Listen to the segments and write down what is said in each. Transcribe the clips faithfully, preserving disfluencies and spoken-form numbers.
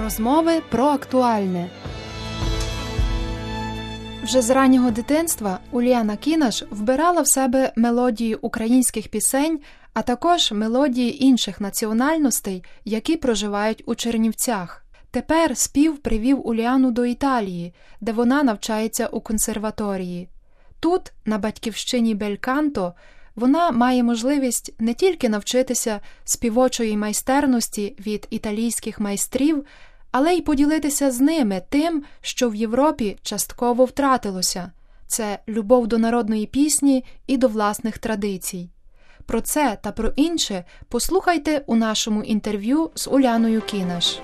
Розмови про актуальне. Вже з раннього дитинства Уляна Кінаш вбирала в себе мелодії українських пісень, а також мелодії інших національностей, які проживають у Чернівцях. Тепер спів привів Уляну до Італії, де вона навчається у консерваторії. Тут, на батьківщині бельканто, вона має можливість не тільки навчитися співочої майстерності від італійських майстрів, але й поділитися з ними тим, що в Європі частково втратилося – це любов до народної пісні і до власних традицій. Про це та про інше послухайте у нашому інтерв'ю з Уляною Кінаш.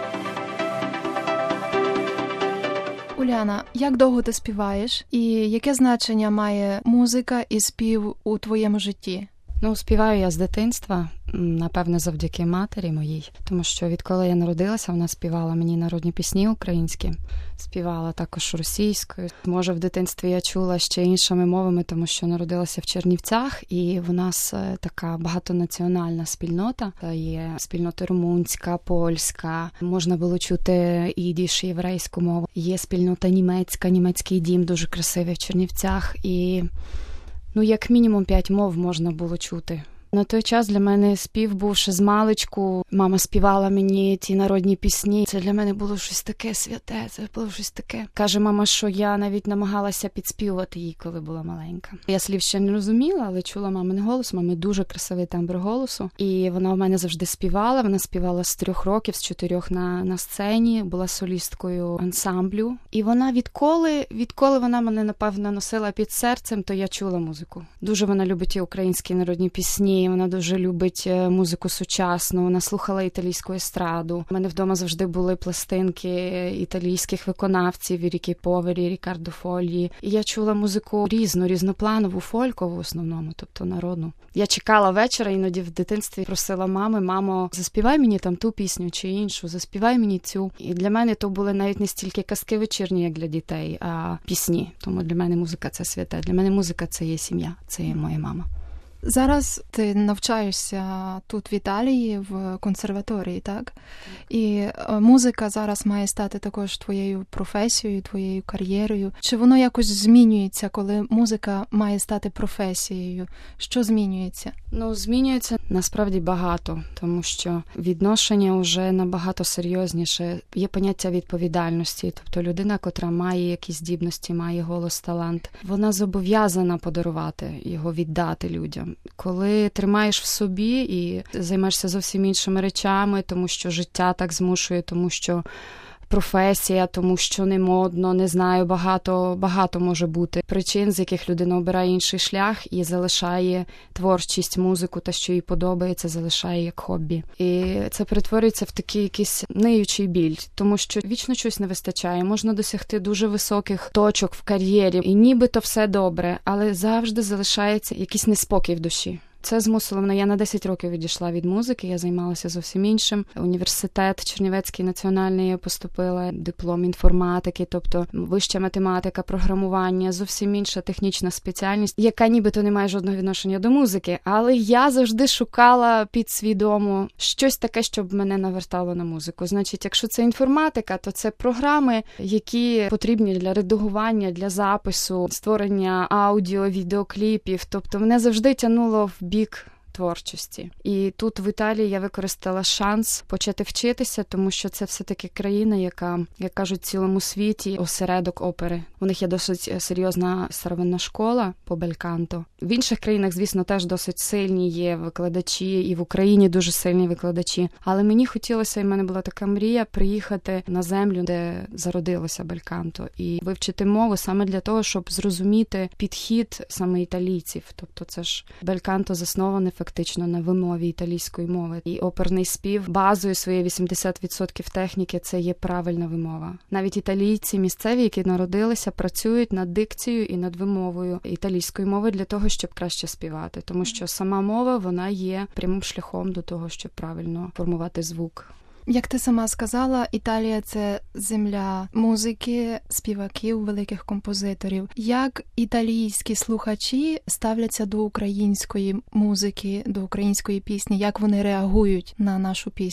Уляна, як довго ти співаєш і яке значення має музика і спів у твоєму житті? Ну, співаю я з дитинства, напевне, завдяки матері моїй, тому що відколи я народилася, вона співала мені народні пісні українські, співала також російською. Може, в дитинстві я чула ще іншими мовами, тому що народилася в Чернівцях, і в нас така багатонаціональна спільнота. Є спільнота румунська, польська, можна було чути ідиш, єврейську мову. Є спільнота німецька, німецький дім дуже красивий в Чернівцях, і ну, як мінімум п'ять мов можна було чути. На той час для мене спів був ще з маличку. Мама співала мені ті народні пісні. Це для мене було щось таке святе, це було щось таке. Каже мама, що я навіть намагалася підспівувати їй, коли була маленька. Я слів ще не розуміла, але чула мамин голос. Мами дуже красивий тембр голосу. І вона в мене завжди співала. Вона співала з трьох років, з чотирьох на, на сцені. Була солісткою ансамблю. І вона відколи, відколи вона мене, напевно, носила під серцем, то я чула музику. Дуже вона любить і українські народні пісні. Вона дуже любить музику сучасну, вона слухала італійську естраду. У мене вдома завжди були пластинки італійських виконавців, Рікі Повері, Рікардо Фольї. І я чула музику різну, різнопланову, фолькову в основному, тобто народну. Я чекала вечора, іноді в дитинстві просила мами, мамо, заспівай мені там ту пісню чи іншу, заспівай мені цю. І для мене то були навіть не стільки казки вечірні, як для дітей, а пісні. Тому для мене музика – це святе. Для мене музика – це є сім'я, це є моя мама. Зараз ти навчаєшся тут в Італії, в консерваторії, так? І музика зараз має стати також твоєю професією, твоєю кар'єрою. Чи воно якось змінюється, коли музика має стати професією? Що змінюється? Ну, змінюється насправді багато, тому що відношення вже набагато серйозніше. Є поняття відповідальності, тобто людина, котра має якісь здібності, має голос, талант, вона зобов'язана подарувати його, віддати людям. Коли тримаєш в собі і займаєшся зовсім іншими речами, тому що життя так змушує, тому що професія, тому що не модно, не знаю, багато, багато може бути причин, з яких людина обирає інший шлях і залишає творчість, музику, та що їй подобається, залишає як хобі. І це перетворюється в такий якийсь ниючий біль, тому що вічно щось не вистачає. Можна досягти дуже високих точок в кар'єрі, і нібито все добре, але завжди залишається якийсь неспокій в душі. Це змусило мене, я на десять років відійшла від музики, я займалася зовсім іншим. Університет Чернівецький національний я поступила, диплом інформатики, тобто вища математика, програмування, зовсім інша технічна спеціальність, яка нібито не має жодного відношення до музики, але я завжди шукала підсвідомо щось таке, щоб мене навертало на музику. Значить, якщо це інформатика, то це програми, які потрібні для редагування, для запису, створення аудіо, відеокліпів, тобто мене завжди тягнуло в бік творчості. І тут в Італії я використала шанс почати вчитися, тому що це все-таки країна, яка, як кажуть, в цілому світі осередок опери. У них є досить серйозна старовинна школа по бельканто. В інших країнах, звісно, теж досить сильні є викладачі, і в Україні дуже сильні викладачі. Але мені хотілося, і в мене була така мрія, приїхати на землю, де зародилося бельканто, і вивчити мову саме для того, щоб зрозуміти підхід саме італійців. Тобто це ж бельканто засноване фактично на вимові італійської мови. І оперний спів базою своєї вісімдесят відсотків техніки – це є правильна вимова. Навіть італійці місцеві, які народилися, працюють над дикцією і над вимовою італійської мови для того, щоб краще співати. Тому що сама мова, вона є прямим шляхом до того, щоб правильно формувати звук. Як ти сама сказала, Італія – це земля музики, співаків, великих композиторів. Як італійські слухачі ставляться до української музики, до української пісні? Як вони реагують на нашу пісню?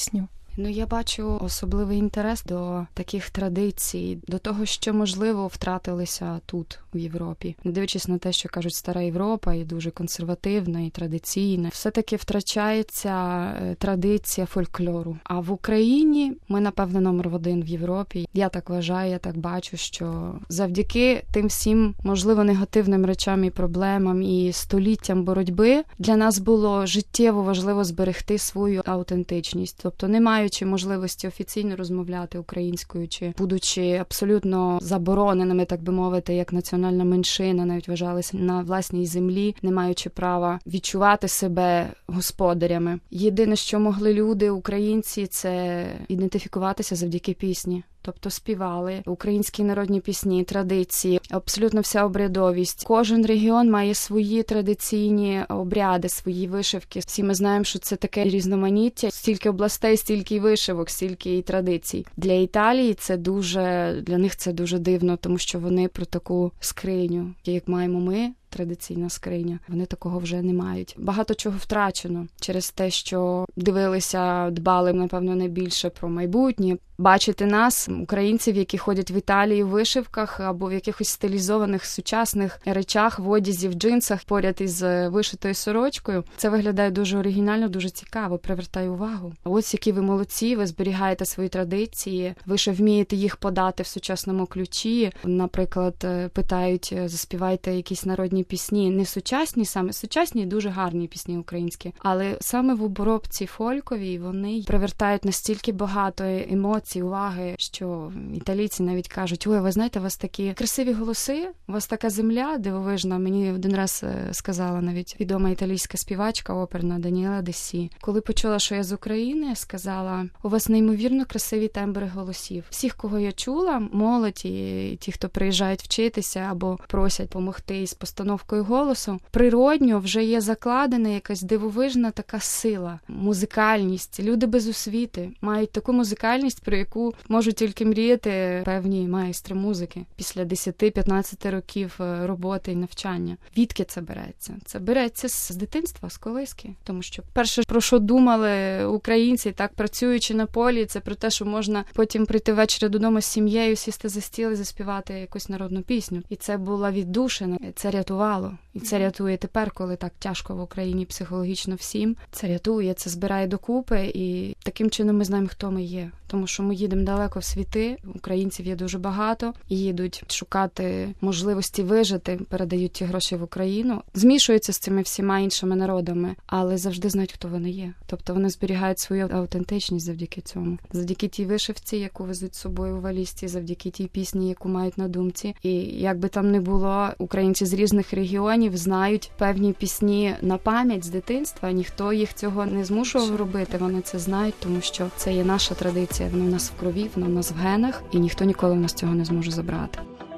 Ну, я бачу особливий інтерес до таких традицій, до того, що, можливо, втратилися тут, в Європі. Не дивлячись на те, що кажуть, стара Європа і дуже консервативна, і традиційна, все-таки втрачається традиція фольклору. А в Україні ми, напевно, номер один в Європі. Я так вважаю, я так бачу, що завдяки тим всім, можливо, негативним речам і проблемам і століттям боротьби для нас було життєво важливо зберегти свою аутентичність. Тобто не маючи можливості офіційно розмовляти українською, чи будучи абсолютно забороненими, так би мовити, як національна меншина, навіть вважалися на власній землі, не маючи права відчувати себе господарями. Єдине, що могли люди, українці, це ідентифікуватися завдяки пісні. Тобто співали українські народні пісні, традиції, абсолютно вся обрядовість. Кожен регіон має свої традиційні обряди, свої вишивки. Всі ми знаємо, що це таке різноманіття. Стільки областей, стільки й вишивок, стільки й традицій. Для Італії це дуже, для них це дуже дивно, тому що вони про таку скриню, як маємо ми, традиційна скриня, вони такого вже не мають. Багато чого втрачено через те, що дивилися, дбали, напевно, найбільше про майбутнє. Бачити нас, українців, які ходять в Італії в вишивках або в якихось стилізованих сучасних речах, в одязі, в джинсах, поряд із вишитою сорочкою. Це виглядає дуже оригінально, дуже цікаво, привертає увагу. Ось які ви молодці, ви зберігаєте свої традиції, ви ще вмієте їх подати в сучасному ключі. Наприклад, питають, заспівайте якісь народні пісні, не сучасні саме, сучасні дуже гарні пісні українські, але саме в обробці фольковій вони привертають настільки багато емоцій, уваги, що італійці навіть кажуть, ой, ви знаєте, у вас такі красиві голоси, у вас така земля дивовижна. Мені один раз сказала навіть відома італійська співачка оперна Даніела Десі. Коли почула, що я з України, сказала, у вас неймовірно красиві тембри голосів. Всіх, кого я чула, молодь і ті, хто приїжджають вчитися або просять допомогти із постановкою голосу, природньо вже є закладена якась дивовижна така сила, музикальність. Люди без освіти мають таку музикальність, про яку можуть тільки мріяти певні майстри музики після десять-п'ятнадцять років роботи і навчання. Відки це береться? Це береться з дитинства, з колиски. Тому що перше, про що думали українці, так працюючи на полі, це про те, що можна потім прийти ввечері додому з сім'єю, сісти за стіл і заспівати якусь народну пісню. І це була віддушина, це рятувало. І це рятує тепер, коли так тяжко в Україні психологічно всім. Це рятує, це збирає докупи, і таким чином ми знаємо, хто ми є. Тому що ми їдемо далеко в світи, українців є дуже багато, і їдуть шукати можливості вижити, передають ті гроші в Україну, змішуються з цими всіма іншими народами, але завжди знають, хто вони є. Тобто вони зберігають свою аутентичність завдяки цьому. Завдяки тій вишивці, яку везуть з собою у валізці, завдяки тій пісні, яку мають на думці. І як би там не було, українці з різних регіонів знають певні пісні на пам'ять з дитинства, ніхто їх цього не змушував робити, вони це знають, тому що це є наша традиція, воно в нас в крові, воно в нас в генах, і ніхто ніколи в нас цього не зможе забрати.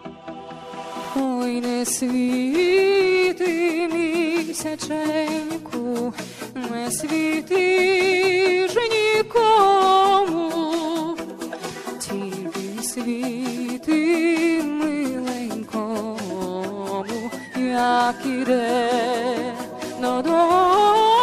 Ой, не світи місяченьку, не світи ж нікому, тільки світи миленькому, як іде додому.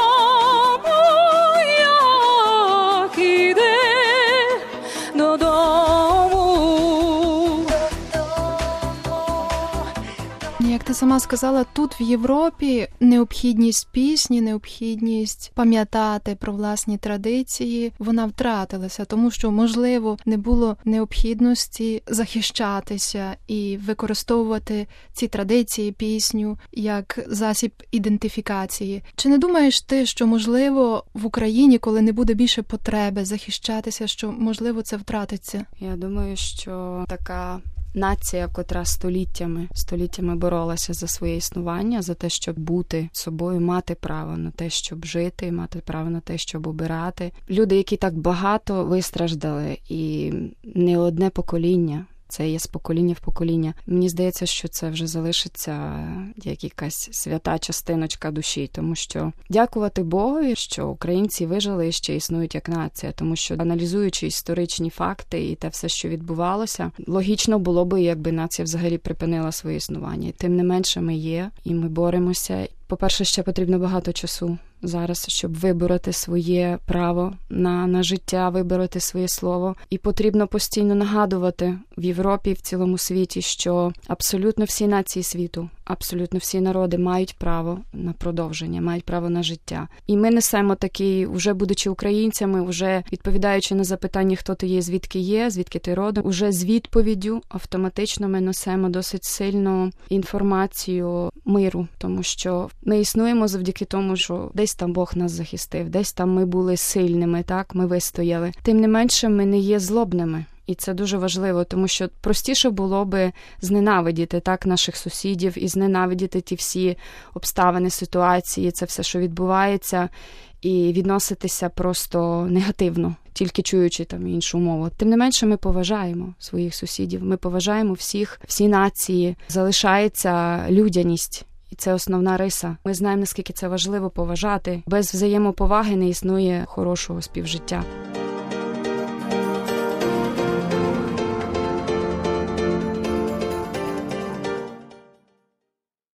Як ти сама сказала, тут в Європі необхідність пісні, необхідність пам'ятати про власні традиції, вона втратилася, тому що, можливо, не було необхідності захищатися і використовувати ці традиції, пісню, як засіб ідентифікації. Чи не думаєш ти, що, можливо, в Україні, коли не буде більше потреби захищатися, що, можливо, це втратиться? Я думаю, що така нація, котра століттями, століттями боролася за своє існування, за те, щоб бути собою, мати право на те, щоб жити, мати право на те, щоб обирати. Люди, які так багато вистраждали, і не одне покоління, це є з покоління в покоління. Мені здається, що це вже залишиться як якась свята частиночка душі, тому що дякувати Богові, що українці вижили і ще існують як нація, тому що, аналізуючи історичні факти і те все, що відбувалося, логічно було би, якби нація взагалі припинила своє існування. Тим не менше ми є, і ми боремося. По-перше, ще потрібно багато часу. зараз, щоб вибороти своє право на, на життя, вибороти своє слово. І потрібно постійно нагадувати в Європі, в цілому світі, що абсолютно всі нації світу, абсолютно всі народи мають право на продовження, мають право на життя. І ми несемо такий, вже будучи українцями, вже відповідаючи на запитання, хто ти є, звідки є, звідки ти родом, уже з відповіддю автоматично ми несемо досить сильну інформацію миру, тому що ми існуємо завдяки тому, що десь там Бог нас захистив, десь там ми були сильними, так, ми вистояли. Тим не менше, ми не є злобними. І це дуже важливо, тому що простіше було би зненавидіти так наших сусідів і зненавидіти ті всі обставини, ситуації, це все, що відбувається, і відноситися просто негативно, тільки чуючи там іншу мову. Тим не менше, ми поважаємо своїх сусідів, ми поважаємо всіх, всі нації, залишається людяність. І це основна риса. Ми знаємо, наскільки це важливо поважати. Без взаємоповаги не існує хорошого співжиття.